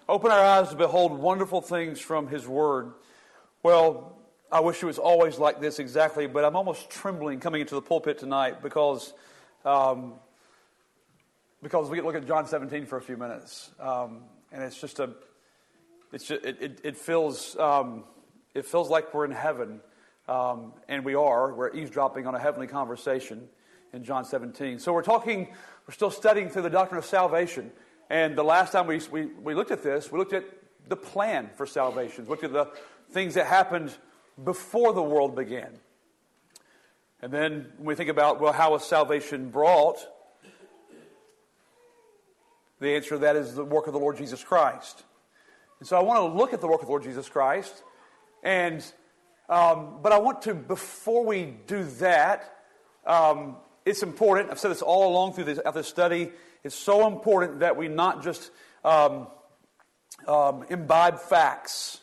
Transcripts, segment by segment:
open our eyes to behold wonderful things from His Word. Well, I wish it was always like this exactly, but I'm almost trembling coming into the pulpit tonight because we get to look at John 17 for a few minutes, and it feels like we're in heaven, and we're eavesdropping on a heavenly conversation in John 17. So we're still studying through the doctrine of salvation. And the last time we looked at this, we looked at the plan for salvation. We looked at the things that happened before the world began. And then when we think about, well, how was salvation brought? The answer to that is the work of the Lord Jesus Christ. And so I want to look at the work of the Lord Jesus Christ. And but I want to, before we do that, it's important. I've said this all along through this study. It's so important that we not just imbibe facts.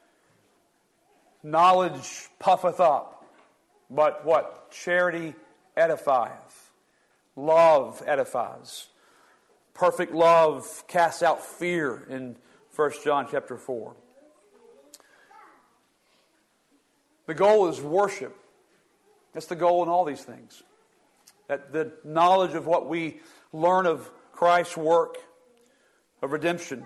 Knowledge puffeth up, but what? Charity edifieth. Love edifies. Perfect love casts out fear in 1 John chapter 4. The goal is worship. That's the goal in all these things. That the knowledge of what we learn of Christ's work of redemption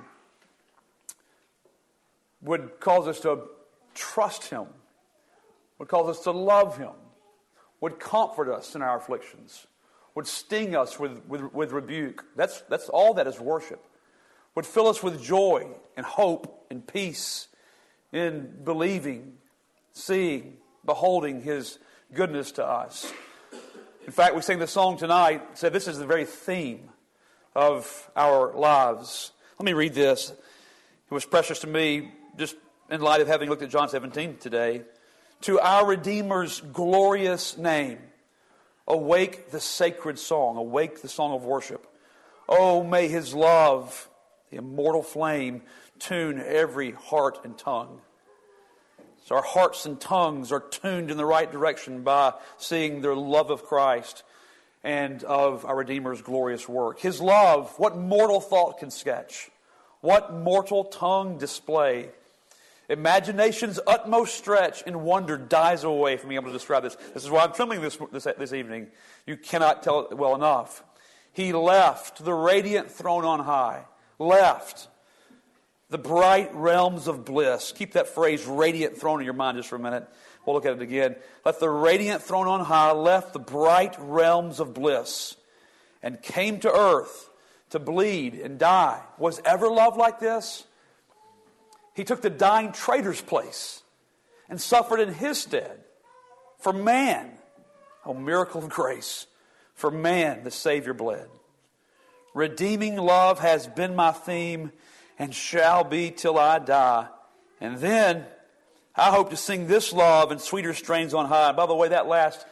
would cause us to trust Him, would cause us to love Him, would comfort us in our afflictions, would sting us with rebuke. That's all that is worship. Would fill us with joy and hope and peace in believing, seeing, beholding His goodness to us. In fact, we sang the song tonight, said this is the very theme of our lives. Let me read this. It was precious to me, just in light of having looked at John 17 today. To our Redeemer's glorious name, awake the sacred song, awake the song of worship. Oh, may His love, the immortal flame, tune every heart and tongue. So our hearts and tongues are tuned in the right direction by seeing the love of Christ and of our Redeemer's glorious work. His love, what mortal thought can sketch? What mortal tongue display? Imagination's utmost stretch in wonder dies away from being able to describe this. This is why I'm trembling this evening. You cannot tell it well enough. He left the radiant throne on high. Left the bright realms of bliss. Keep that phrase, radiant throne, in your mind just for a minute. We'll look at it again. Let the radiant throne on high left the bright realms of bliss and came to earth to bleed and die. Was ever love like this? He took the dying traitor's place and suffered in His stead. For man, oh miracle of grace, for man the Savior bled. Redeeming love has been my theme and shall be till I die. And then I hope to sing this love in sweeter strains on high. And by the way, that last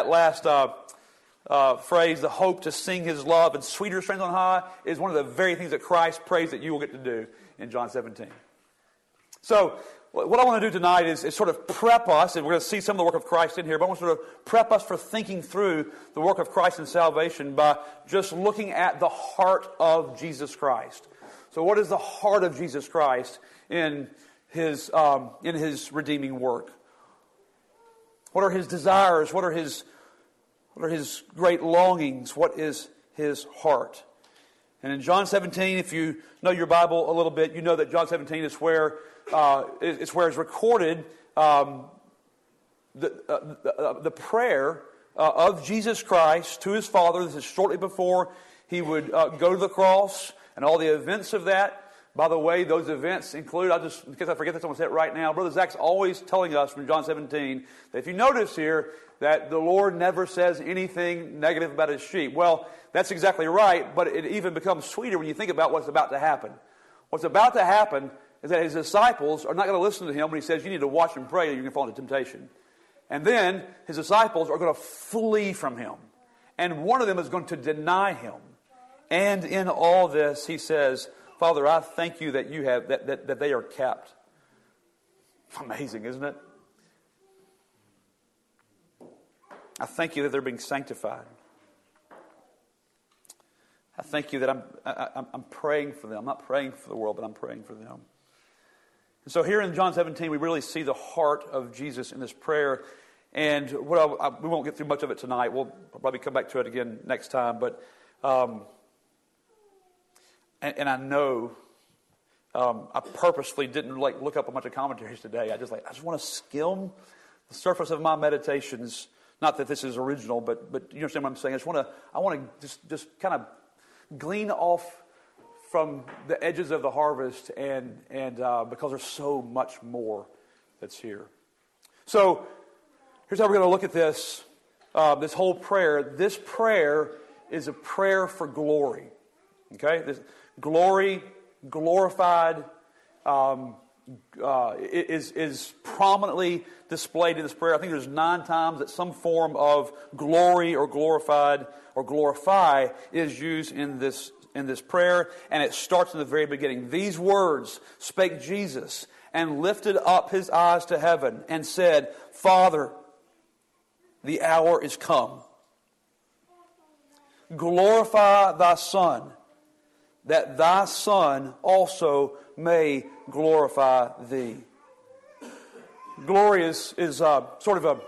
phrase, the hope to sing His love in sweeter strains on high, is one of the very things that Christ prays that you will get to do in John 17. So what I want to do tonight is sort of prep us, and we're going to see some of the work of Christ in here, but I want to sort of prep us for thinking through the work of Christ in salvation by just looking at the heart of Jesus Christ. So what is the heart of Jesus Christ in His redeeming work? What are His desires? What are His great longings? What is His heart? And in John 17, if you know your Bible a little bit, you know that John 17 is where it's recorded the prayer of Jesus Christ to His Father. This is shortly before He would go to the cross and all the events of that. By the way, those events include, in case I forget this, I'm going to say it right now, Brother Zach's always telling us from John 17 that if you notice here that the Lord never says anything negative about His sheep. Well, that's exactly right, but it even becomes sweeter when you think about what's about to happen. What's about to happen is that His disciples are not going to listen to Him when He says you need to watch and pray or you're going to fall into temptation. And then His disciples are going to flee from Him. And one of them is going to deny Him. And in all this, He says, Father, I thank You that you have that they are kept. Amazing, isn't it? I thank You that they're being sanctified. I thank you that I'm praying for them. I'm not praying for the world, but I'm praying for them. And so here in John 17, we really see the heart of Jesus in this prayer. And we won't get through much of it tonight. We'll probably come back to it again next time. But and I know I purposely didn't look up a bunch of commentaries today. I just want to skim the surface of my meditations. Not that this is original, but you understand what I'm saying. I want to just kind of glean off from the edges of the harvest, and because there's so much more that's here. So here's how we're going to look at this whole prayer. This prayer is a prayer for glory. Okay, this glory, glorified, is prominently displayed in this prayer. I think there's 9 times that some form of glory or glorified or glorify is used in this prayer, and it starts in the very beginning. These words spake Jesus, and lifted up his eyes to heaven, and said, Father, the hour is come. Glorify thy Son, that thy Son also may glorify thee. Glory is sort of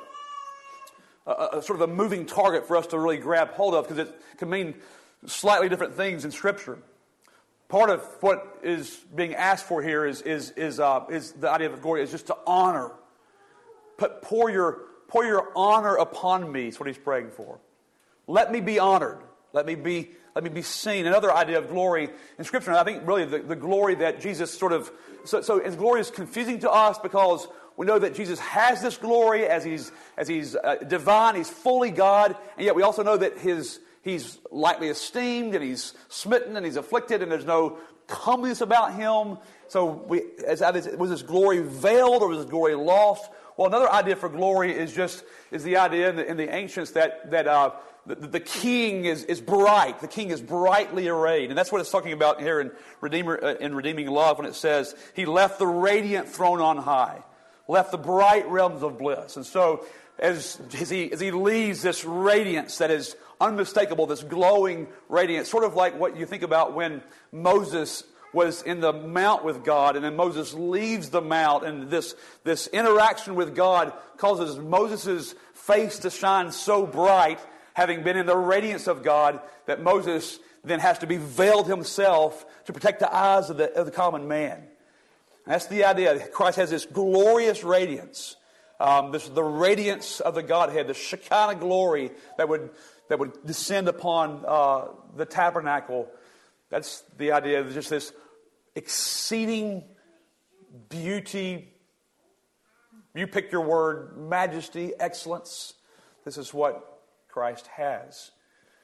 a moving target for us to really grab hold of, because it can mean slightly different things in Scripture. Part of what is being asked for here is the idea of glory is just to honor. But pour your honor upon me is what he's praying for. Let me be honored. Let me be seen. Another idea of glory in Scripture, and I think really the glory that Jesus so his glory is confusing to us because we know that Jesus has this glory as he's divine, he's fully God, and yet we also know that he's lightly esteemed, and he's smitten, and he's afflicted, and there's no comeliness about him. So was this glory veiled, or was this glory lost? Well, another idea for glory is the idea in the ancients that the king is bright. The king is brightly arrayed. And that's what it's talking about here in Redeeming Love when it says, he left the radiant throne on high, left the bright realms of bliss. And so as he leaves this radiance that is unmistakable, this glowing radiance, sort of like what you think about when Moses was in the mount with God, and then Moses leaves the mount, and this interaction with God causes Moses' face to shine so bright, having been in the radiance of God, that Moses then has to be veiled himself to protect the eyes of the common man. And that's the idea. Christ has this glorious radiance, the radiance of the Godhead, the Shekinah glory that would descend upon the tabernacle. That's the idea of just this exceeding beauty. You pick your word, majesty, excellence. This is what Christ has.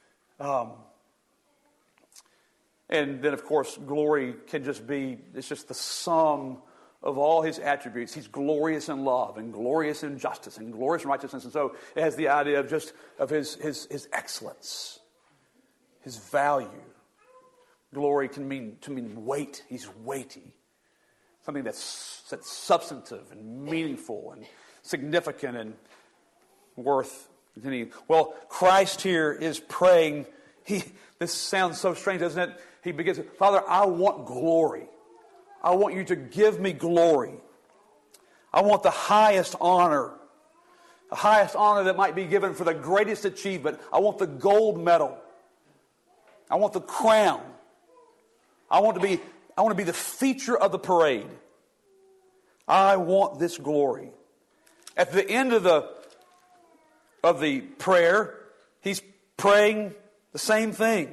And then, of course, glory can it's just the sum of all his attributes. He's glorious in love, and glorious in justice, and glorious in righteousness. And so it has the idea of his excellence, his value. Glory can mean weight. He's weighty. Something that's substantive and meaningful and significant and worth continuing. Well, Christ here is praying. This sounds so strange, doesn't it? He begins, Father, I want glory. I want you to give me glory. I want the highest honor. The highest honor that might be given for the greatest achievement. I want the gold medal. I want the crown. I want to be the feature of the parade. I want this glory. At the end of the prayer, he's praying the same thing.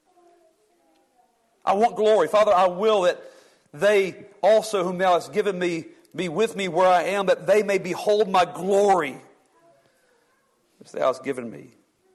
I want glory. Father, I will that they also whom thou hast given me be with me where I am, that they may behold my glory which thou hast given me.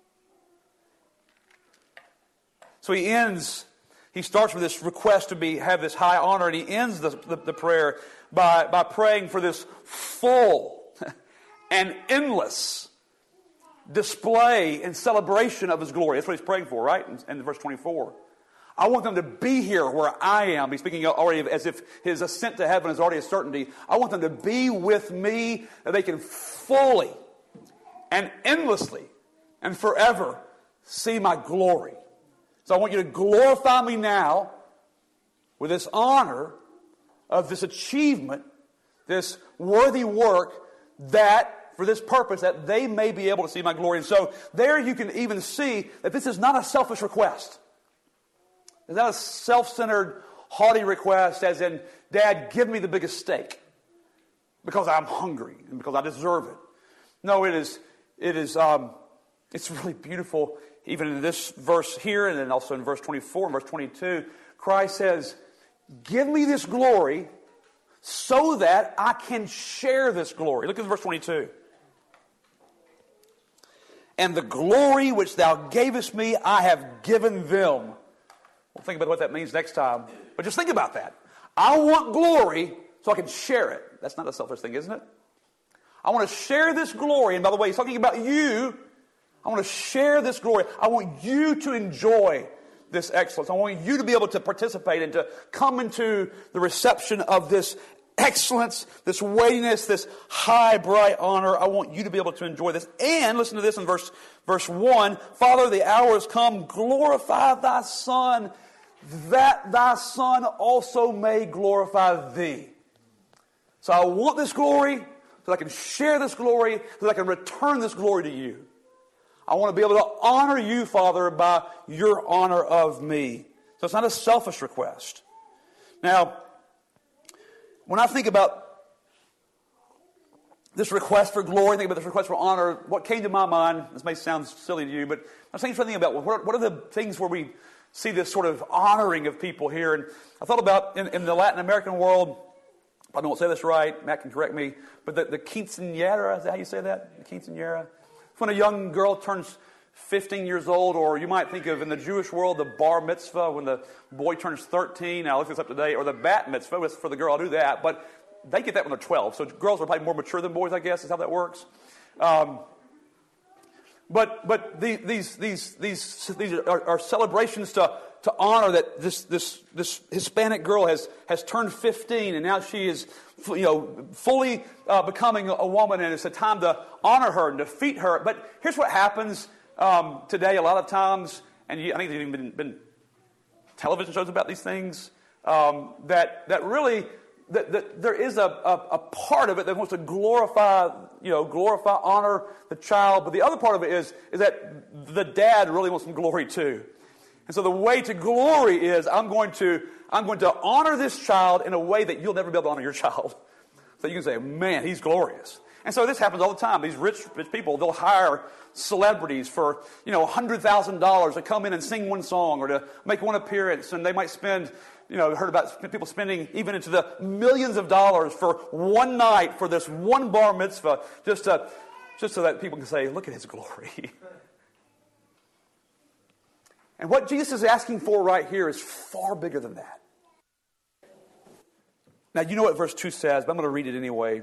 So he starts with this request to have this high honor, and he ends the prayer by praying for this full and endless display and celebration of his glory. That's what he's praying for, right? In verse 24. I want them to be here where I am. He's speaking already as if his ascent to heaven is already a certainty. I want them to be with me, that they can fully and endlessly and forever see my glory. So I want you to glorify me now with this honor of this achievement, this worthy work, that for this purpose, that they may be able to see my glory. And so there you can even see that this is not a selfish request. It's not a self-centered, haughty request as in, Dad, give me the biggest steak because I'm hungry and because I deserve it. No, it's really beautiful. Even in this verse here and then also in verse 24 and verse 22, Christ says, give me this glory so that I can share this glory. Look at verse 22. And the glory which thou gavest me, I have given them. We'll think about what that means next time. But just think about that. I want glory so I can share it. That's not a selfish thing, isn't it? I want to share this glory. And by the way, he's talking about you. I want to share this glory. I want you to enjoy this excellence. I want you to be able to participate and to come into the reception of this excellence, this weightiness, this high, bright honor. I want you to be able to enjoy this. And listen to this in verse 1. Father, the hour has come. Glorify thy Son, that thy Son also may glorify thee. So I want this glory so that I can share this glory, so that I can return this glory to you. I want to be able to honor you, Father, by your honor of me. So it's not a selfish request. Now, when I think about this request for glory, think about this request for honor, what came to my mind, this may sound silly to you, but I was thinking about what are the things where we see this sort of honoring of people here. And I thought about in the Latin American world, I don't say this right, Matt can correct me, but the quinceañera, is that how you say that? The quinceañera? It's when a young girl turns 15 years old, or you might think of in the Jewish world, the bar mitzvah, when the boy turns 13. I'll look this up today, or the bat mitzvah for the girl. I'll do that, but they get that when they're 12. So girls are probably more mature than boys, I guess, is how that works. But these are celebrations to honor that this Hispanic girl has turned 15, and now she is fully becoming a woman, and it's a time to honor her and to feed her. But here's what happens today a lot of times, and I think there's even been television shows about these things, that really that there is a part of it that wants to glorify, honor the child, but the other part of it is that the dad really wants some glory too. And so the way to glory is I'm going to honor this child in a way that you'll never be able to honor your child. So you can say, man, he's glorious. And so this happens all the time. These rich people, they'll hire celebrities for, $100,000 to come in and sing one song or to make one appearance. And they might spend, heard about people spending even into the millions of dollars for one night for this one bar mitzvah just so that people can say, look at his glory. And what Jesus is asking for right here is far bigger than that. Now, you know what verse 2 says, but I'm going to read it anyway.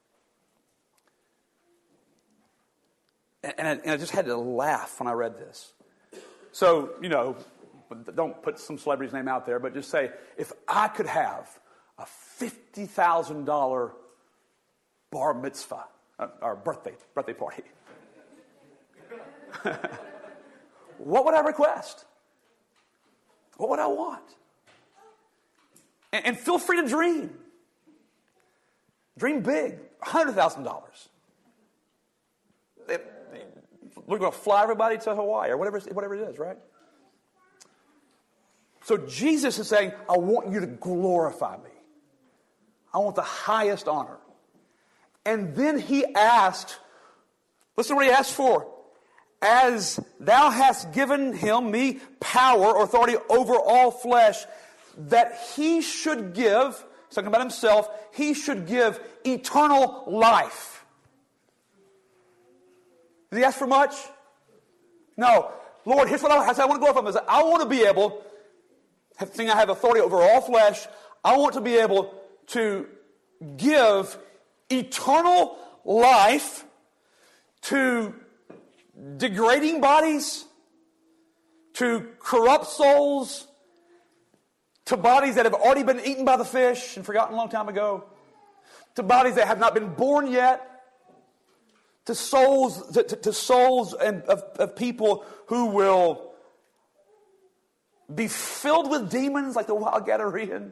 And I just had to laugh when I read this. So, don't put some celebrity's name out there, but just say, if I could have a $50,000 bar mitzvah, or birthday party, what would I request? What would I want? And feel free to dream. Dream big. $100,000. We're going to fly everybody to Hawaii or whatever it is, right? So Jesus is saying, I want you to glorify me. I want the highest honor. And then he asked, listen to what he asked for. As thou hast given him, me, power or authority over all flesh, that he should give, he's talking about himself, he should give eternal life. Did he ask for much? No. Lord, here's what I want to glorify him. I want to be able, seeing I have authority over all flesh, I want to be able to give eternal life to degrading bodies, to corrupt souls, to bodies that have already been eaten by the fish and forgotten a long time ago, to bodies that have not been born yet, to souls of people who will be filled with demons like the wild Gadarene?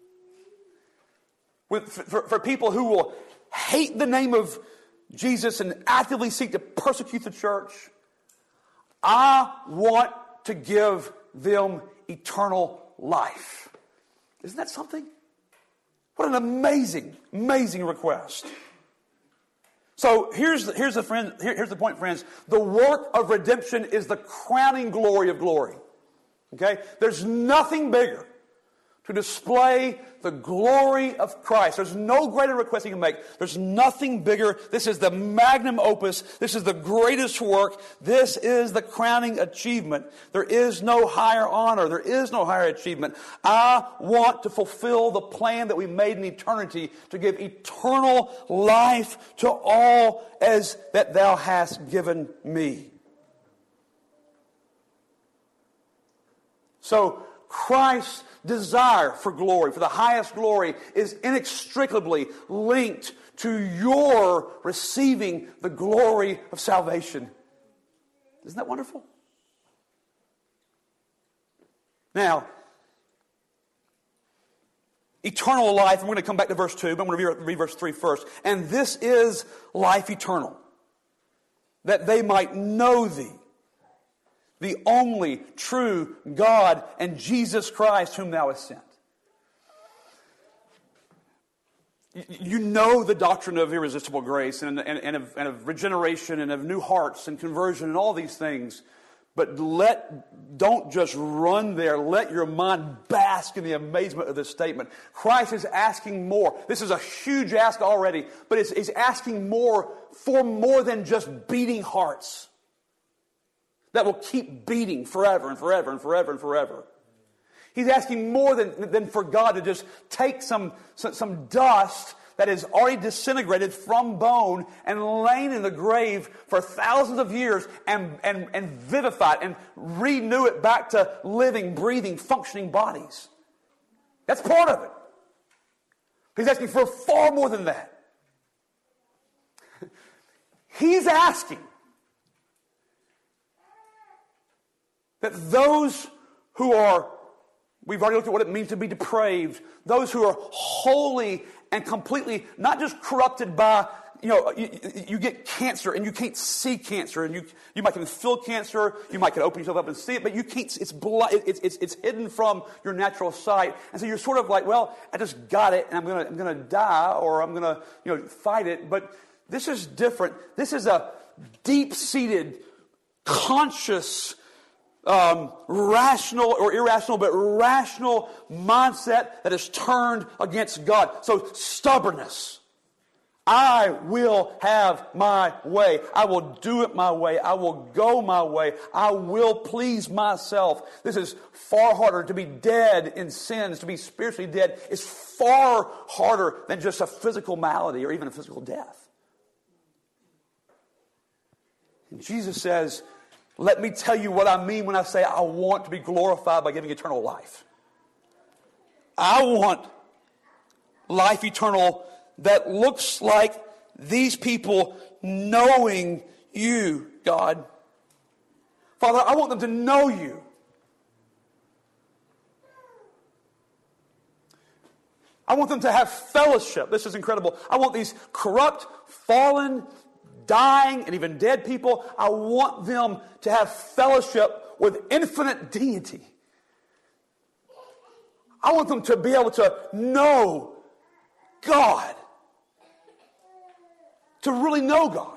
For people who will hate the name of Jesus and actively seek to persecute the church? I want to give them eternal life. Isn't that something? What an amazing, amazing request. So here's the point, friends. The work of redemption is the crowning glory of glory. Okay? There's nothing bigger to display the glory of Christ. There's no greater request you can make. There's nothing bigger. This is the magnum opus. This is the greatest work. This is the crowning achievement. There is no higher honor. There is no higher achievement. I want to fulfill the plan that we made in eternity to give eternal life to all as that thou hast given me. So, Christ's desire for glory, for the highest glory, is inextricably linked to your receiving the glory of salvation. Isn't that wonderful? Now, eternal life, I'm going to come back to verse 2, but I'm going to read verse 3 first. And this is life eternal, that they might know thee, the only true God, and Jesus Christ whom thou hast sent. You know the doctrine of irresistible grace and of regeneration and of new hearts and conversion and all these things. But don't just run there. Let your mind bask in the amazement of this statement. Christ is asking more. This is a huge ask already, but he's asking more for more than just beating hearts that will keep beating forever and forever and forever and forever. He's asking more than for God to just take some dust that is already disintegrated from bone and lain in the grave for thousands of years and vivify it and renew it back to living, breathing, functioning bodies. That's part of it. He's asking for far more than that. He's asking that those who are, we've already looked at what it means to be depraved, those who are wholly and completely, not just corrupted by, you get cancer and you can't see cancer, and you might can feel cancer, you might can open yourself up and see it, but you can't, it's hidden from your natural sight. And so you're sort of like, well, I just got it and I'm gonna die, or I'm gonna, fight it. But this is different. This is a deep-seated, conscious, rational or irrational, but rational mindset that is turned against God. So stubbornness. I will have my way. I will do it my way. I will go my way. I will please myself. This is far harder. To be dead in sins, to be spiritually dead, is far harder than just a physical malady or even a physical death. And Jesus says, let me tell you what I mean when I say I want to be glorified by giving eternal life. I want life eternal that looks like these people knowing you, God. Father, I want them to know you. I want them to have fellowship. This is incredible. I want these corrupt, fallen, dying, and even dead people, I want them to have fellowship with infinite deity. I want them to be able to know God. To really know God.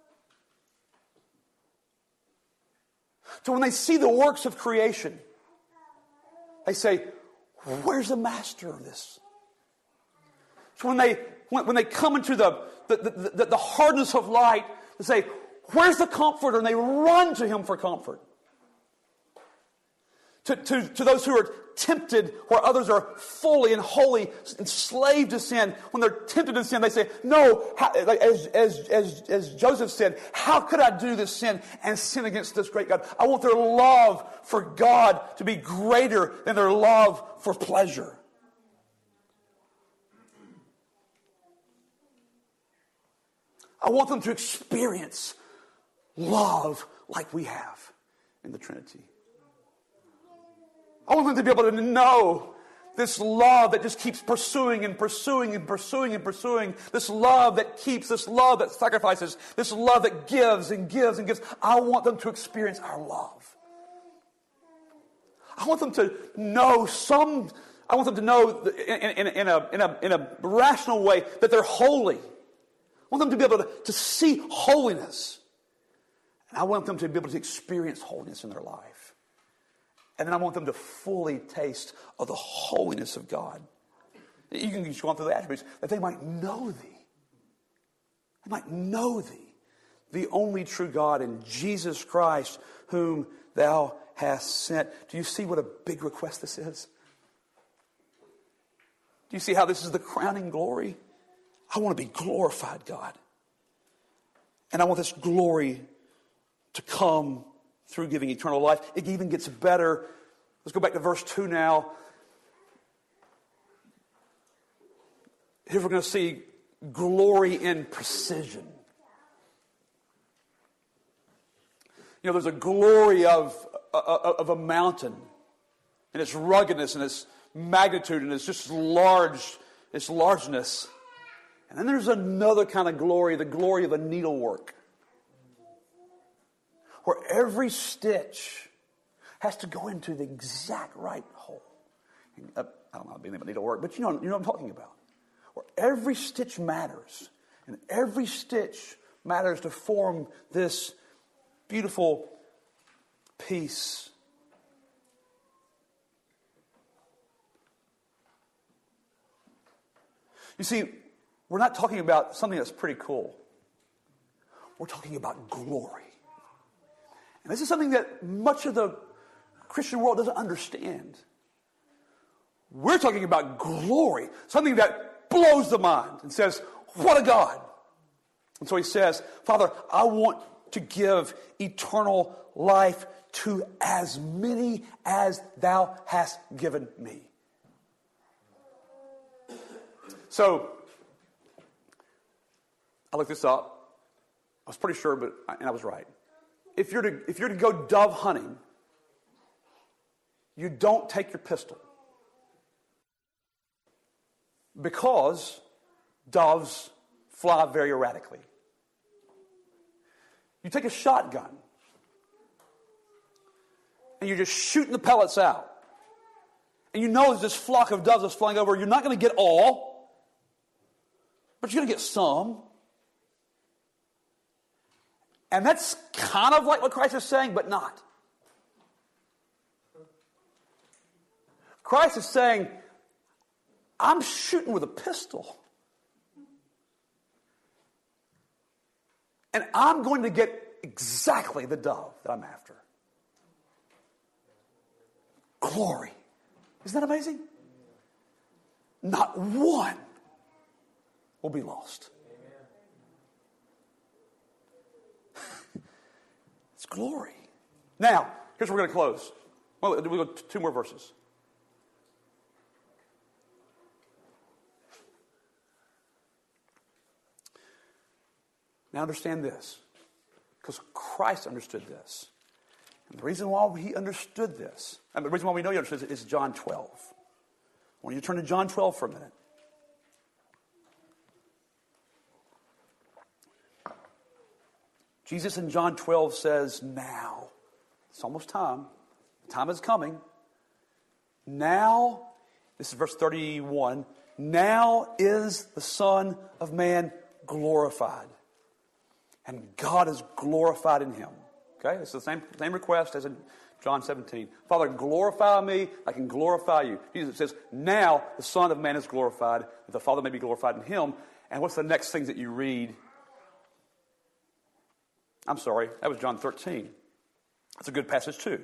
So when they see the works of creation, they say, where's the master of this? So when they come into the hardness of light, they say, where's the comforter? And they run to him for comfort. To those who are tempted, where others are fully and wholly enslaved to sin, when they're tempted to sin, they say, no, as Joseph said, how could I do this sin and sin against this great God? I want their love for God to be greater than their love for pleasure. I want them to experience love like we have in the Trinity. I want them to be able to know this love that just keeps pursuing and pursuing and pursuing and pursuing. This love that keeps, this love that sacrifices, this love that gives and gives and gives. I want them to experience our love. I want them to know I want them to know in a rational way that they're holy. I want them to be able to see holiness. And I want them to be able to experience holiness in their life. And then I want them to fully taste of the holiness of God. You can just go on through the attributes that they might know thee. They might know thee, the only true God, in Jesus Christ, whom thou hast sent. Do you see what a big request this is? Do you see how this is the crowning glory? I want to be glorified, God. And I want this glory to come through giving eternal life. It even gets better. Let's go back to verse 2 now. Here we're going to see glory in precision. You know, there's a glory of a mountain and its ruggedness and its magnitude and its just its largeness. And then there's another kind of glory, the glory of a needlework, where every stitch has to go into the exact right hole. I don't know being able to needlework, but you know what I'm talking about. Where every stitch matters, and every stitch matters to form this beautiful piece. You see, we're not talking about something that's pretty cool. We're talking about glory. And this is something that much of the Christian world doesn't understand. We're talking about glory, something that blows the mind and says, what a God. And so he says, Father, I want to give eternal life to as many as thou hast given me. So, I looked this up. I was pretty sure, and I was right. If you're to go dove hunting, you don't take your pistol, because doves fly very erratically. You take a shotgun and you're just shooting the pellets out. And you know there's this flock of doves that's flying over. You're not going to get all, but you're going to get some. And that's kind of like what Christ is saying, but not. Christ is saying, I'm shooting with a pistol. And I'm going to get exactly the dove that I'm after. Glory. Isn't that amazing? Not one will be lost. It's glory. Now, here's where we're going to close. Well, we'll go 2 more verses. Now understand this, because Christ understood this. And the reason why he understood this, and the reason why we know he understood this, is John 12. I want you to turn to John 12 for a minute. Jesus in John 12 says, now, it's almost time. The time is coming. Now, this is verse 31, now is the Son of Man glorified. And God is glorified in him. Okay, it's the same request as in John 17. Father, glorify me, I can glorify you. Jesus says, now the Son of Man is glorified, that the Father may be glorified in him. And what's the next thing that you read? I'm sorry, that was John 13. That's a good passage too.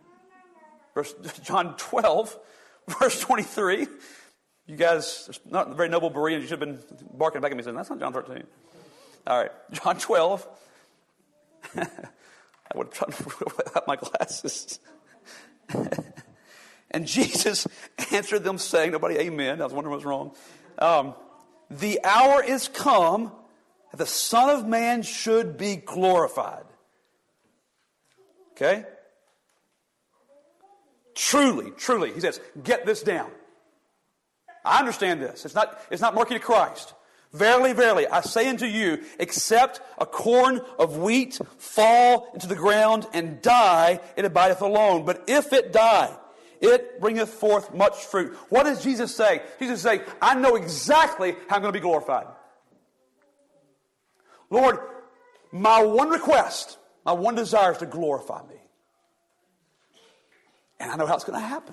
John 12, verse 23. You guys, it's not very noble Bereans. You should have been barking back at me saying, that's not John 13. All right, John 12. I would try to without my glasses. And Jesus answered them, saying, nobody, amen. I was wondering what was wrong. The hour is come that the Son of Man should be glorified. Okay? truly, truly, he says, get this down. I understand this. It's not murky to Christ. Verily, verily, I say unto you, except a corn of wheat fall into the ground and die, it abideth alone. But if it die, it bringeth forth much fruit. What does Jesus say? Jesus say, I know exactly how I'm going to be glorified. Lord, my one request, my one desire is to glorify me. And I know how it's going to happen.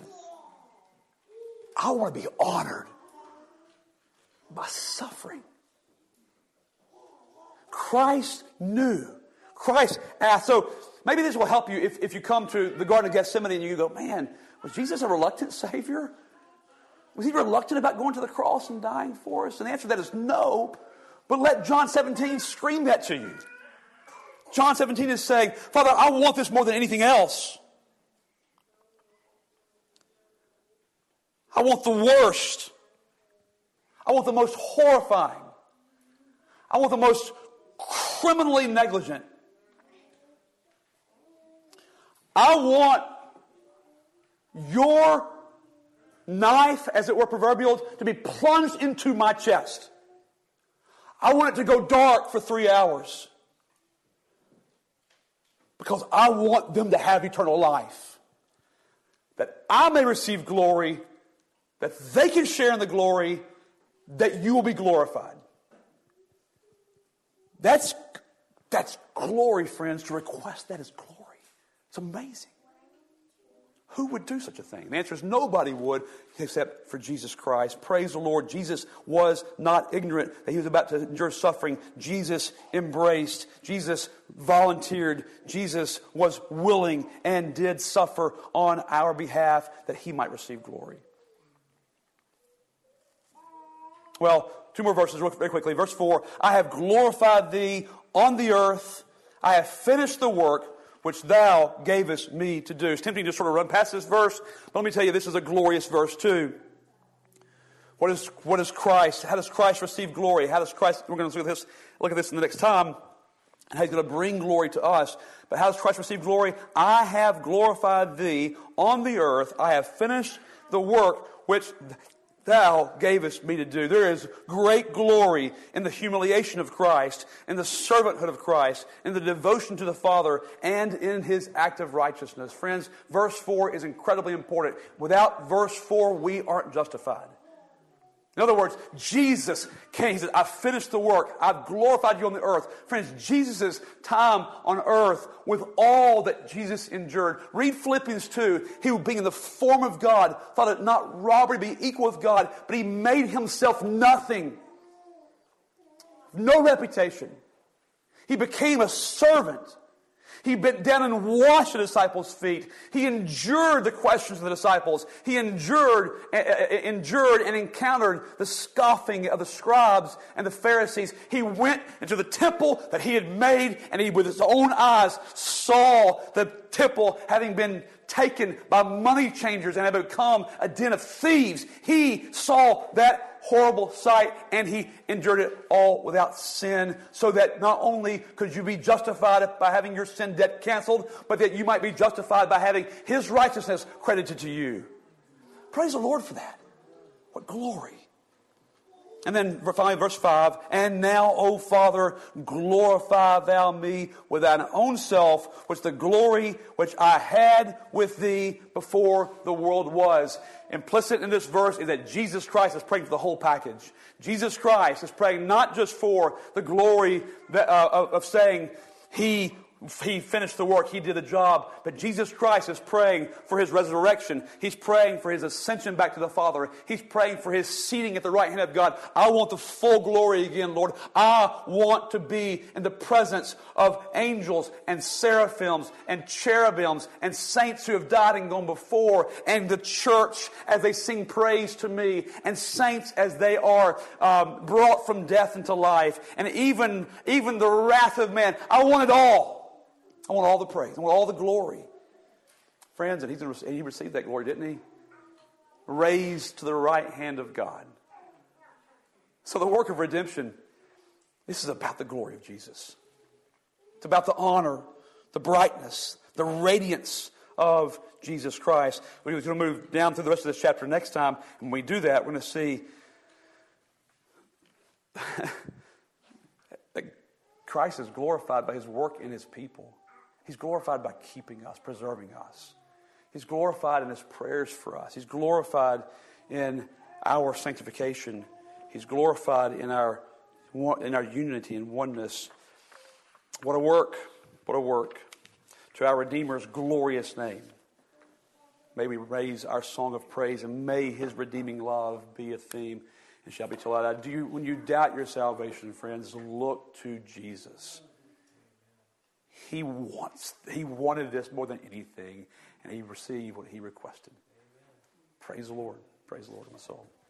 I want to be honored by suffering. Christ knew. Christ asked. So maybe this will help you if you come to the Garden of Gethsemane and you go, man, was Jesus a reluctant Savior? Was he reluctant about going to the cross and dying for us? And the answer to that is no. But let John 17 scream that to you. John 17 is saying, Father, I want this more than anything else. I want the worst. I want the most horrifying. I want the most criminally negligent. I want your knife, as it were proverbial, to be plunged into my chest. I want it to go dark for 3 hours. Because I want them to have eternal life. That I may receive glory, that they can share in the glory, that you will be glorified. That's glory, friends. To request that is glory. It's amazing. Who would do such a thing? The answer is nobody would except for Jesus Christ. Praise the Lord. Jesus was not ignorant that he was about to endure suffering. Jesus embraced. Jesus volunteered. Jesus was willing and did suffer on our behalf that he might receive glory. Well, 2 more verses very quickly. Verse 4, I have glorified thee on the earth. I have finished the work which thou gavest me to do. It's tempting to sort of run past this verse, but let me tell you, this is a glorious verse too. What is Christ? How does Christ receive glory? How does Christ, we're going to look at this in the next time, and how he's going to bring glory to us. But how does Christ receive glory? I have glorified thee on the earth. I have finished the work which thou gavest me to do. There is great glory in the humiliation of Christ, in the servanthood of Christ, in the devotion to the Father, and in his act of righteousness. Friends, verse 4 is incredibly important. Without verse 4, we aren't justified. In other words, Jesus came. He said, I've finished the work. I've glorified you on the earth. Friends, Jesus' time on earth with all that Jesus endured. Read Philippians 2. He, being in the form of God, thought it not robbery to be equal with God, but he made himself nothing. No reputation. He became a servant. He bent down and washed the disciples' feet. He endured the questions of the disciples. He endured and encountered the scoffing of the scribes and the Pharisees. He went into the temple that he had made, and he with his own eyes saw the temple having been taken by money changers and had become a den of thieves. He saw that horrible sight, and he endured it all without sin, so that not only could you be justified by having your sin debt canceled, but that you might be justified by having his righteousness credited to you. Praise the Lord for that. What glory. And then finally, verse 5, and now, O Father, glorify thou me with thine own self, which the glory which I had with thee before the world was. Implicit in this verse is that Jesus Christ is praying for the whole package. Jesus Christ is praying not just for the glory of saying he finished the work, he did the job, but Jesus Christ is praying for his resurrection. He's praying for his ascension back to the Father. He's praying for his seating at the right hand of God. I want the full glory again, Lord. I want to be in the presence of angels and seraphims and cherubims and saints who have died and gone before, and the church as they sing praise to me, and saints as they are brought from death into life, and even the wrath of man. I want it all. I want all the praise. I want all the glory. Friends, and he received that glory, didn't he? Raised to the right hand of God. So the work of redemption, this is about the glory of Jesus. It's about the honor, the brightness, the radiance of Jesus Christ. We're going to move down through the rest of this chapter next time. And when we do that, we're going to see that Christ is glorified by his work in his people. He's glorified by keeping us, preserving us. He's glorified in his prayers for us. He's glorified in our sanctification. He's glorified in our unity and oneness. What a work. What a work. To our Redeemer's glorious name. May we raise our song of praise, and may his redeeming love be a theme and shall be till I die. When you doubt your salvation, friends, look to Jesus. He wanted this more than anything, and he received what he requested. Praise the Lord. Praise the Lord, my soul.